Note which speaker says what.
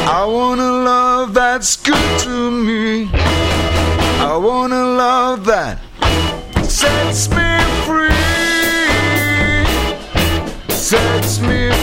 Speaker 1: I want a love that's good to me. I want a love that sets me free. Sets me